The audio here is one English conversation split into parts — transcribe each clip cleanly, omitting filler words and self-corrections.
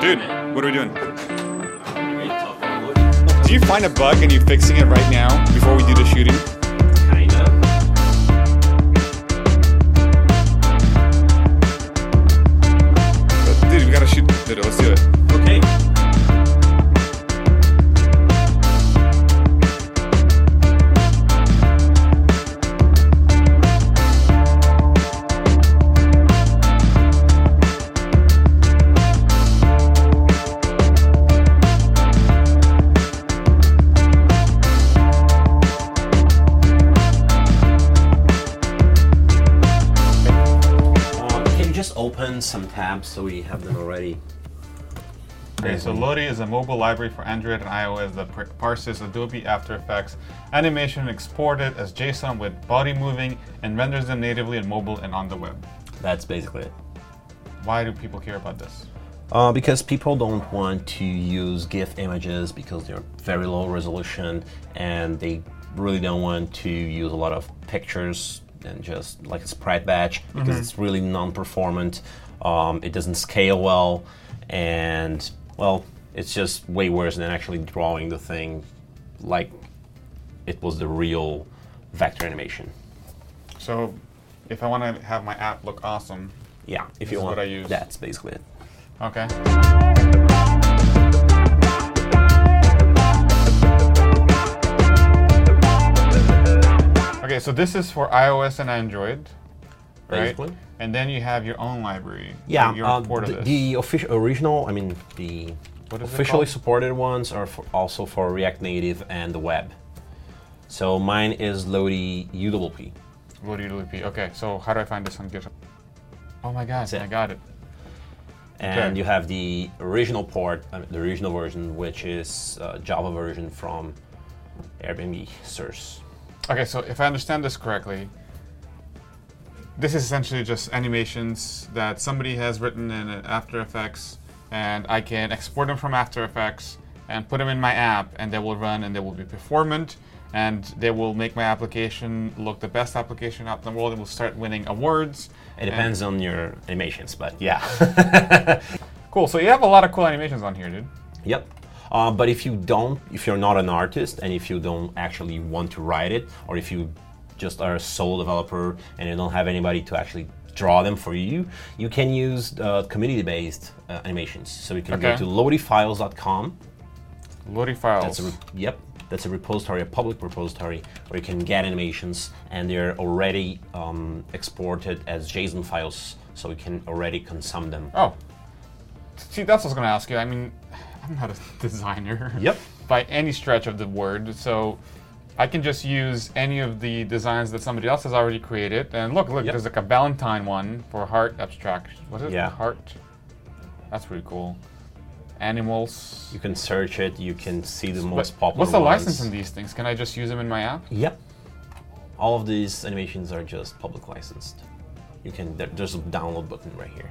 Dude, what are we doing? Do you find a bug and you're fixing it right now before we do the shooting? Kinda. Dude, we gotta shoot. Dude, let's do it. Okay. Open some tabs so we have them already. Okay, so Lodi is a mobile library for Android and iOS that parses Adobe After Effects animation exported as JSON with body moving and renders them natively on mobile and on the web. That's basically it. Why do people care about this? Because people don't want to use GIF images because they're very low resolution, and they really don't want to use a lot of pictures and just like a sprite batch because it's really non-performant. It doesn't scale well, and well, it's just way worse than actually drawing the thing like it was the real vector animation. So, if I want to have my app look awesome, yeah, if this you is want, what I use. That's basically it. Okay. Okay, so this is for iOS and Android, right? Basically. And then you have your own library. Yeah, your port of this. the original, I mean, the What is it officially called? supported ones are also for React Native and the web. So mine is Lodi UWP. Lodi UWP. Okay, so how do I find this on GitHub? Oh my God, That's it. I got it. And Okay. you have the original port, the original version, which is Java version from Airbnb source. Okay, so if I understand this correctly, this is essentially just animations that somebody has written in After Effects, and I can export them from After Effects and put them in my app, and they will run and they will be performant, and they will make my application look the best application out in the world. It will start winning awards. It depends on your animations, but yeah. Cool, so you have a lot of cool animations on here, dude. Yep. But if you're not an artist, and if you don't actually want to write it, or if you just are a sole developer and you don't have anybody to actually draw them for you, you can use community-based animations. So you can go to lodifiles.com. Lodi Files. That's a repository, a public repository, where you can get animations, and they're already exported as JSON files, so you can already consume them. Oh, see, that's what I was going to ask you. I mean, I'm not a designer Yep. by any stretch of the word, so I can just use any of the designs that somebody else has already created. And look, Yep. there's like a Valentine one for heart abstraction. What is it? Yeah. Heart. That's pretty cool. Animals. You can search it. You can see the But most popular what's the ones. license in these things? Can I just use them in my app? Yep. All of these animations are just public licensed. You can. There's a download button right here.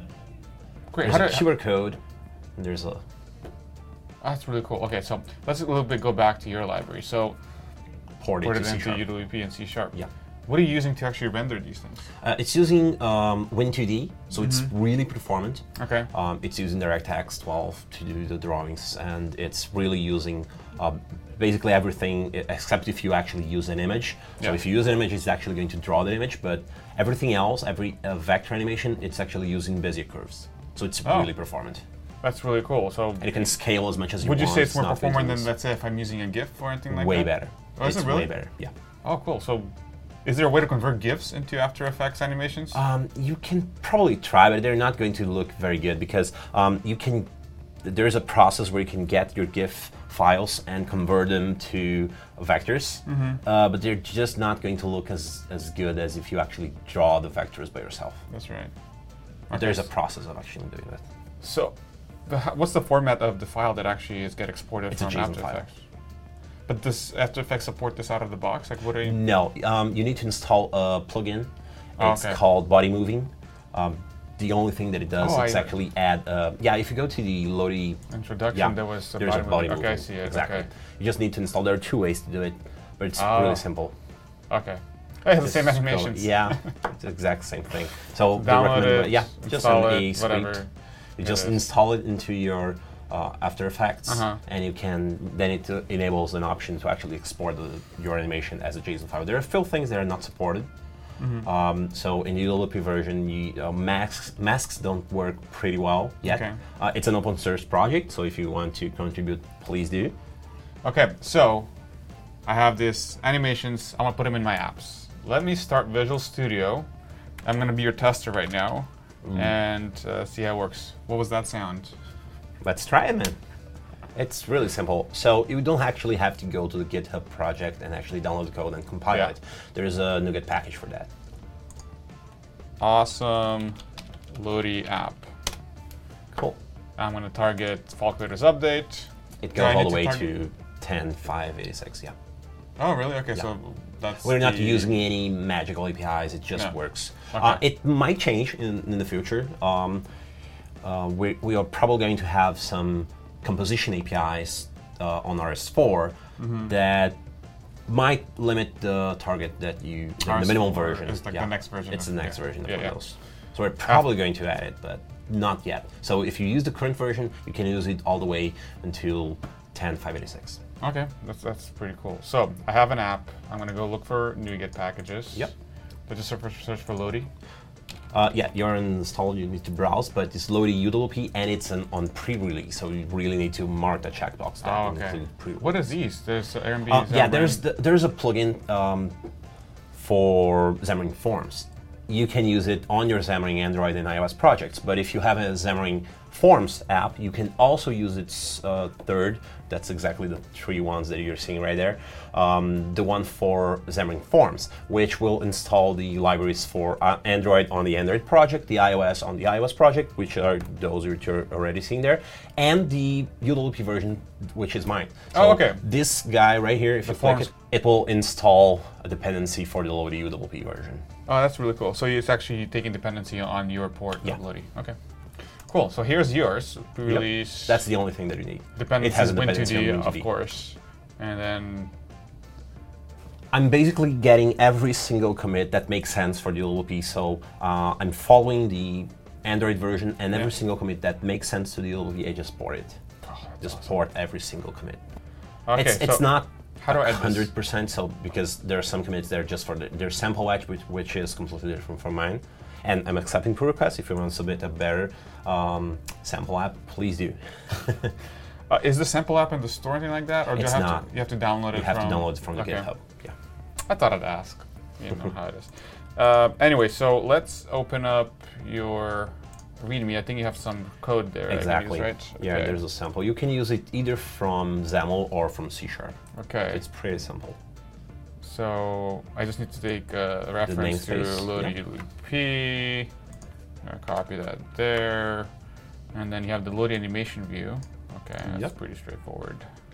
Great. There's a QR code. And there's a. That's really cool. Okay, so let's a little bit go back to your library. So Port put it it to into C#. UWP and C#. Yeah. What are you using to actually render these things? It's using Win2D, so it's really performant. Okay. It's using DirectX 12 to do the drawings, and it's really using basically everything except if you actually use an image. So Yeah. if you use an image, it's actually going to draw the image, but everything else, every vector animation, it's actually using Bezier curves. So it's really performant. That's really cool. So And it can scale as much as you would want. you say it's more not going to performant than, lose. let's say, if I'm using a GIF or anything like Way that? better. Oh, is It's it really? way better, yeah. Oh, cool. So is there a way to convert GIFs into After Effects animations? You can probably try, but they're not going to look very good because there's a process where you can get your GIF files and convert them to vectors, but they're just not going to look as good as if you actually draw the vectors by yourself. That's right. But there's a process of actually doing that. So what's the format of the file that actually is get exported It's a from JSON After file. Effects? But does After Effects support this out of the box? Like, what are you? No, you need to install a plugin. Oh, It's okay. called Body Moving. The only thing that it does Oh, is actually add. If you go to the Lodi Introduction, there was there's a body moving. Okay, I see it. Exactly. Okay. You just need to install. There are 2 ways to do it, but it's really simple. Okay. It has the same Just go- animations. Yeah, it's the exact same thing. So the Download recommended- it, yeah, just install an it, A script. whatever. You just is. install it into your After Effects, Uh-huh. and you can then it enables an option to actually export your animation as a JSON file. There are still things that are not supported. So in the UWP version, masks don't work pretty well yet. Okay. It's an open source project, so if you want to contribute, please do. Okay, so I have these animations. I'm gonna put them in my apps. Let me start Visual Studio. I'm gonna be your tester right now and see how it works. What was that sound? Let's try it, man. It's really simple. So you don't actually have to go to the GitHub project and actually download the code and compile Yeah. it. There's a NuGet package for that. Awesome Lodi app. Cool. I'm gonna target Fall Creators Update. It Do I goes all need the way target- to 10.5.86, yeah. Oh, really? Okay, Yeah. so that's We're not the- using any magical APIs, it just Yeah. works. Okay. It might change in the future. We are probably going to have some composition APIs on RS4 that might limit the target that you, the minimum RS4 version. is like the next version It's of- the next yeah. version of Yeah, one yeah. of those. So we're probably going to add it, but not yet. So if you use the current version, you can use it all the way until 10.5.86. Okay, that's pretty cool. So I have an app. I'm gonna go look for NuGet packages. Yep. I just search for Lodi. Yeah, you're installed, you need to browse, but it's Lodi UWP and it's on pre-release, so you really need to mark the checkbox. that Oh, and okay. include pre-release. What is these? There's Airbnb. Yeah, Xamarin. there's a plugin for Xamarin Forms. You can use it on your Xamarin Android and iOS projects, but if you have a Xamarin Forms app, you can also use its third. That's exactly the three ones that you're seeing right there. The one for Xamarin Forms, which will install the libraries for Android on the Android project, the iOS on the iOS project, which are those which you're already seeing there, and the UWP version, which is mine. Oh, okay. This guy right here, if you click Forms. it will install a dependency for the Lodi UWP version. Oh, that's really cool. So it's actually taking dependency on your port Yeah. of Lodi. Okay. Cool. So here's yours. Release. That's the only thing that you need. dependencies It has a Win2D, dependency on of Win2D. course. And then I'm basically getting every single commit that makes sense for the UWP. So I'm following the Android version, and every single commit that makes sense to the UWP, I just port it. Just port every single commit. okay, It's so not how do I add this? 100%, so because there are some commits that are just for there's sample batch, which is completely different from mine. And I'm accepting pull requests. If you want to submit a better sample app, please do. Is the sample app in the store or anything like that, or do It's you have not. to? You have to download it. You have to from... download it from the Okay. GitHub. Yeah. I thought I'd ask. You know how it is. Anyway, so let's open up your README. I think you have some code there. I can Exactly. use, right? Yeah, Okay. there's a sample. You can use it either from XAML or from C#. Okay. It's pretty simple. So I just need to take a reference to namespace, Lodi UWP. Copy that there, and then you have the Lodi animation view. Okay, that's Yep. pretty straightforward.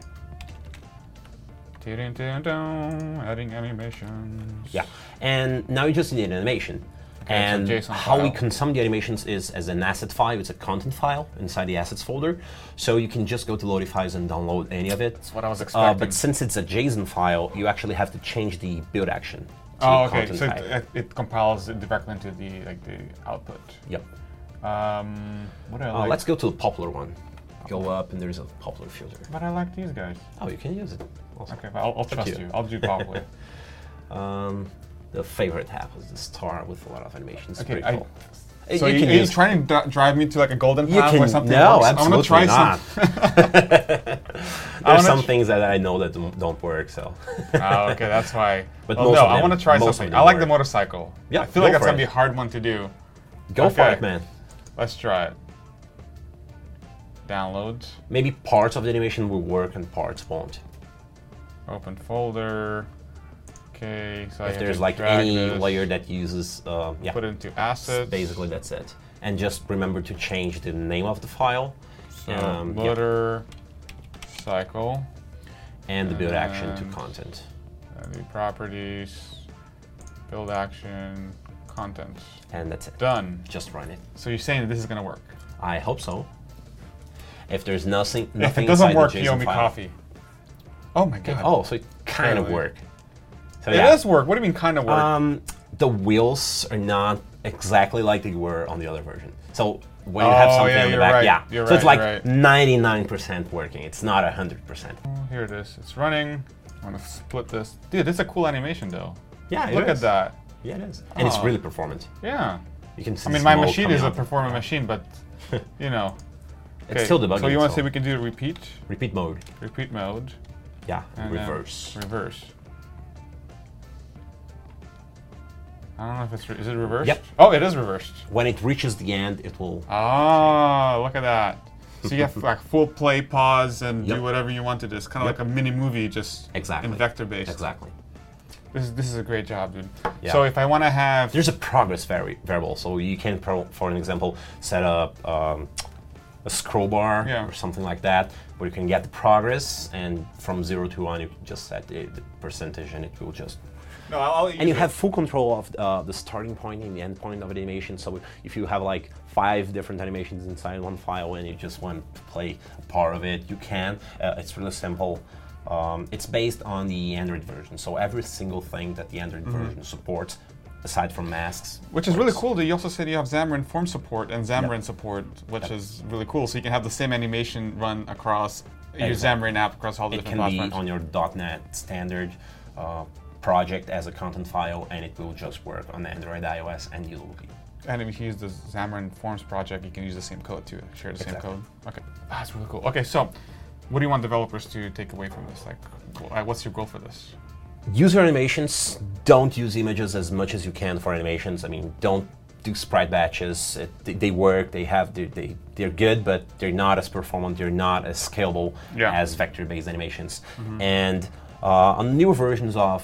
Adding animations. Yeah, and now you just need an animation. Okay, And so JSON how we file. consume the animations is as an asset file. It's a content file inside the assets folder. So you can just go to Lodi Files and download any of it. That's what I was expecting. But since it's a JSON file, you actually have to change the build action to Oh, okay. content So type. it compiles it directly into the output. Yep. What do I like? Let's go to the popular one. Go up and there's a popular filter. But I like these guys. Oh, you can use it. Also. Okay, well, I'll trust you. you. I'll do properly. The favorite tab is the star with a lot of animations. Okay, Pretty cool. So You you, can are you use- trying to drive me to like a golden You path can where something no, works? absolutely I want to try not. some. There's wanna some tr- things that I know that don't work. So Oh, okay, that's why. But Well, most no, of I them- want to try most of something. them I like the work. motorcycle. Yeah, I feel go like that's for gonna be it. a hard one to do. go for Okay. it, man. Let's try it. Download. Maybe parts of the animation will work and parts won't. Open folder. Okay, so I If have there's to like drag any this, layer that uses, yeah, put it into assets. basically that's it. And just remember to change the name of the file. So yeah. motor cycle. And the build action to And- content. The properties. Build action. Content. And that's it. Done. Just run it. So you're saying that this is gonna work? I hope so. If there's nothing If it doesn't inside work, the you owe JSON me file. coffee. Oh my god. Oh, so it kind of Really? worked. So It yeah. does work. What do you mean kind of work? The wheels are not exactly like they were on the other version. So when you have Oh, something yeah, on the you're back. right, Yeah. you're So it's right, like you're 99% working. It's not 100%. Here it is. It's running. I'm gonna split this. Dude, this is a cool animation though. Yeah, Look at that. Yeah, it is. And it's Oh. really performant. Yeah. You can see I mean, my smoke machine coming is a out. performant machine, but you know. It's still debugging. So you want to say we can do repeat? Repeat mode. Repeat mode. Yeah, And then reverse. Reverse. I don't know if it's is it reversed? Yep. Oh, it is reversed. When it reaches the end, it will. Ah, look at that. So you have like full play, pause, and Yep. do whatever you want to do. It's kind of Yep. like a mini movie, just Exactly. in vector based. Exactly. This is a great job, dude. Yeah. So if I want to have There's a progress variable, so you can, for an example, set up a scroll bar Yeah. or something like that, where you can get the progress, and from 0 to 1, you can just set the percentage, and it will just. no, I'll And you have full control of the starting point and the end point of the animation. So if you have like 5 different animations inside one file and you just want to play a part of it, you can. It's really simple. It's based on the Android version, so every single thing that the Android version supports, aside from masks. Which is really works. cool that you also said you have Xamarin Form support and Xamarin support, which is really cool. So you can have the same animation run across your Exactly. Xamarin app across all the It different can be platforms. on your .NET standard project as a content file, and it will just work on Android, iOS, and UWP. And if you use the Xamarin Forms project, you can use the same code to share the same Exactly. code. Okay, that's really cool. Okay, so what do you want developers to take away from this? Like, what's your goal for this? User animations, don't use images as much as you can for animations. I mean, don't do sprite batches. They work, they're good, but they're not as performant, they're not as scalable as vector-based animations. And on newer versions of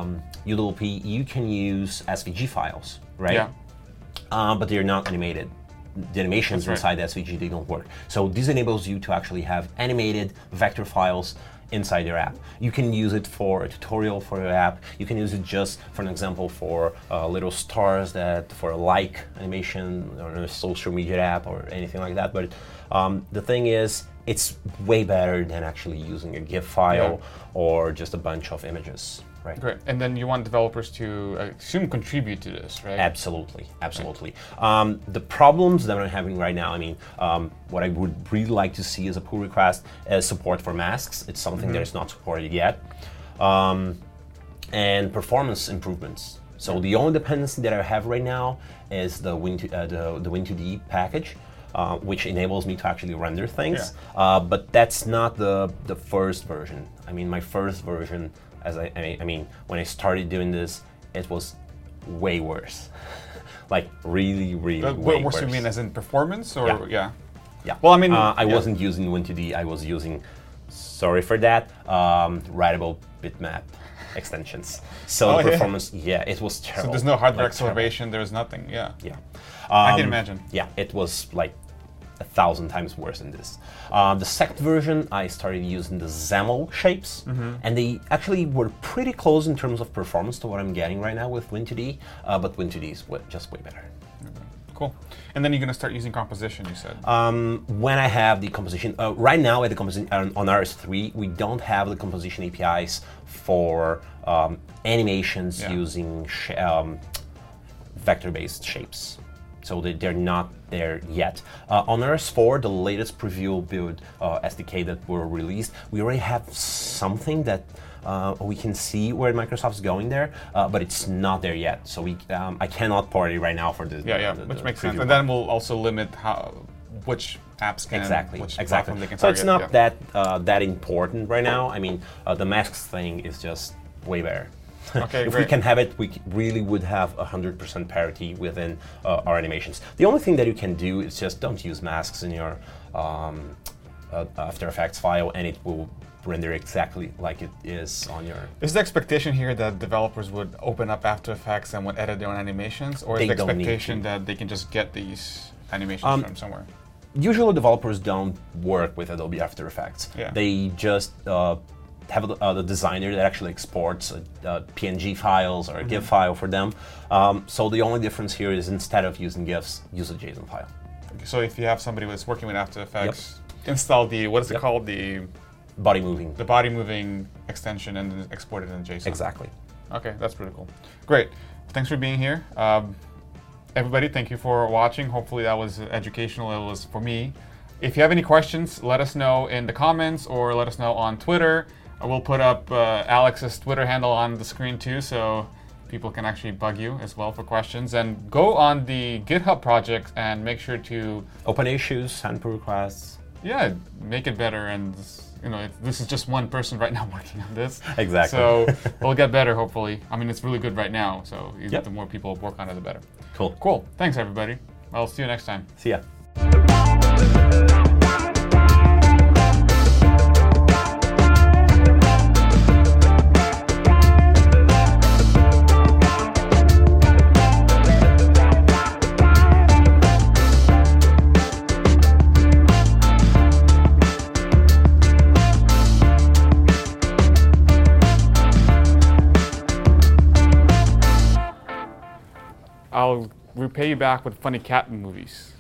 UWP, you can use SVG files, right? Yeah. But they're not animated. The animations That's right. inside SVG, they don't work. So this enables you to actually have animated vector files inside your app. You can use it for a tutorial for your app. You can use it just, for an example, for little stars that for a like animation or a social media app or anything like that. But the thing is, it's way better than actually using a GIF file or just a bunch of images. Right. Great. And then you want developers to, I assume, contribute to this, right? Absolutely, absolutely. The problems that I'm having right now, I mean, what I would really like to see as a pull request is support for masks. It's something that is not supported yet. And performance improvements. So the only dependency that I have right now is the Win2D package, which enables me to actually render things. But that's not the first version. I mean, my first version, I mean, when I started doing this, it was way worse. Like really, really way worse. What you mean, as in performance, or Yeah. Well, I mean, I wasn't using Win2D. I was using, sorry for that, writable bitmap extensions. So the performance, it was terrible. So there's no hardware Like, terrible. acceleration. There's nothing. Yeah. Yeah. I can imagine. Yeah, it was like 1,000 times worse than this. The second version, I started using the XAML shapes, and they actually were pretty close in terms of performance to what I'm getting right now with Win2D, but Win2D is just way better. Cool. And then you're going to start using composition, you said. When I have the composition, right now at the composition on RS3, we don't have the composition APIs for animations using vector-based shapes. So they're not there yet. On RS4, the latest preview build SDK that were released, we already have something that we can see where Microsoft's going there, but it's not there yet. So I cannot port it right now for the which makes sense. preview And then we'll also limit which apps can, which platform they can So target. it's not that important right now. I mean, the masks thing is just way better. Okay, if great. we can have it, we really would have 100% parity within our animations. The only thing that you can do is just don't use masks in your After Effects file, and it will render exactly like it is on your... Is the expectation here that developers would open up After Effects and would edit their own animations, or is They the don't need expectation to. that they can just get these animations from somewhere? Usually developers don't work with Adobe After Effects. Yeah. They just have the designer that actually exports PNG files or a GIF file for them. So the only difference here is instead of using GIFs, use a JSON file. So if you have somebody who's working with After Effects, install the, what is it called? The Body moving. body moving extension and then export it in JSON. Exactly. Okay, that's pretty cool. Great. Thanks for being here. everybody, thank you for watching. Hopefully that was educational. It was for me. If you have any questions, let us know in the comments or let us know on Twitter. We'll put up Alex's Twitter handle on the screen too, so people can actually bug you as well for questions. And go on the GitHub project and make sure to open issues, send pull requests. Yeah, make it better. And this is just one person right now working on this. Exactly. So it'll get better, hopefully. I mean, it's really good right now. So the more people work on it, the better. Cool. Thanks, everybody. I'll see you next time. See ya. I'll repay you back with funny cat movies.